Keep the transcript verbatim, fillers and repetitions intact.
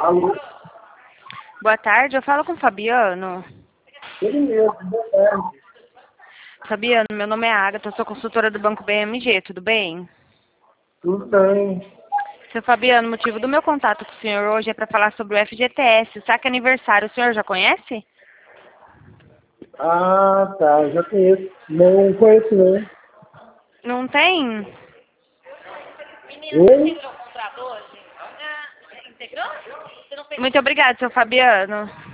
Alô? Boa tarde, eu falo com o Fabiano. Ele mesmo, boa tarde. Fabiano, meu nome é Agatha, eu sou consultora do Banco B M G, tudo bem? Tudo bem. Seu Fabiano, o motivo do meu contato com o senhor hoje é para falar sobre o F G T S, o saque aniversário, o senhor já conhece? Ah, tá, já conheço. Não conheço, não. Não tem? Oi? Muito obrigada, seu Fabiano.